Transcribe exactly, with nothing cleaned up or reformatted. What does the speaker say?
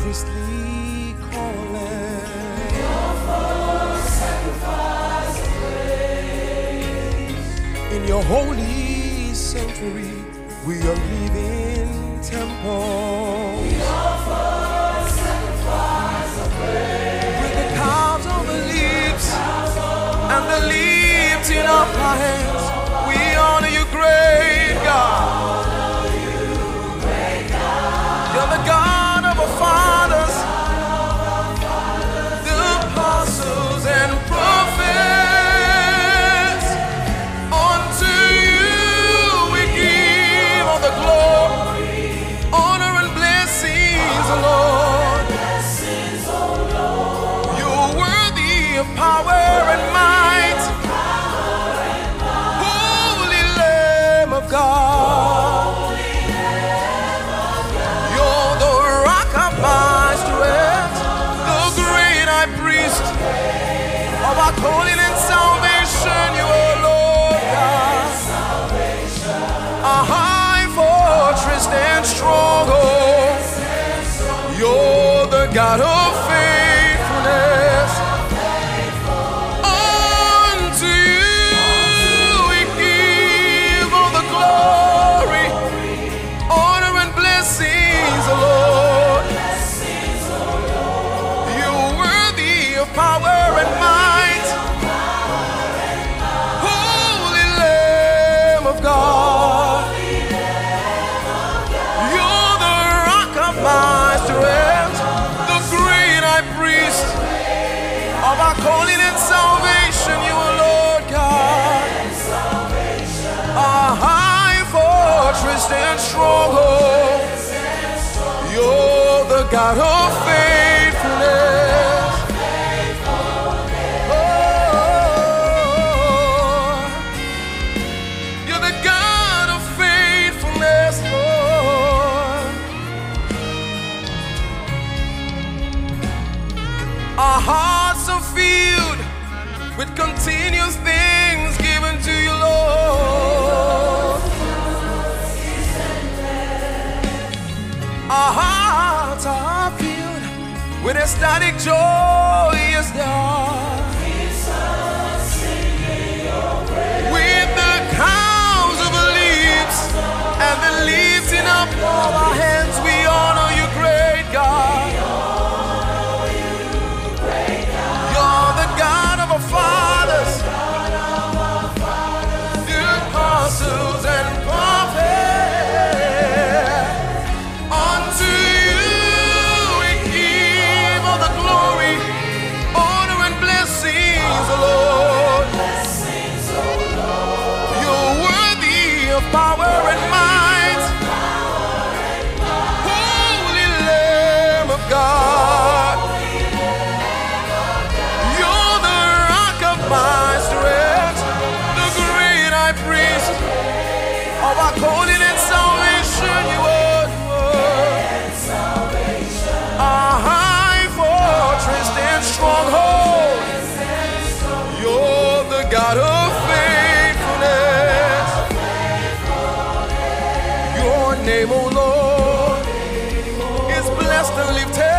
priestly calling. We offer sacrifice of praise. In your holy sanctuary, we are living temple. We offer sacrifice of praise. With the calves of the lips and the lips in our hands, we honor you, great God. You're the God of our fathers, the apostles and prophets. Unto you we give all the glory, honor and blessings, O Lord. You're worthy of power and might, Holy Lamb of God. Of our calling and salvation, you are Lord God. Our high fortress and stronghold. You're the God of faithfulness. Unto you we give all the glory, honor and blessings, O Lord. You're worthy of power and might, Holy Lamb of God. You're the rock of my strength, the great high priest of our calling and salvation. You are Lord God, our high fortress and stronghold. You're the God of faithfulness. Our hearts are filled with continuous things given to you, Lord. Our hearts are filled with ecstatic joy, yes they are. With the cows of the lips and the lifting up of our hands, we honor you, great God. Fathers, the apostles and prophets. Unto you we give all the glory, honor and blessings, O Lord. You're worthy of power and might, Holy Lamb of God. My strength, the great high priest of our calling and salvation, you are, you are. Our high fortress and stronghold. You're the God of faithfulness. Your name, O Lord, is blessed and lifted.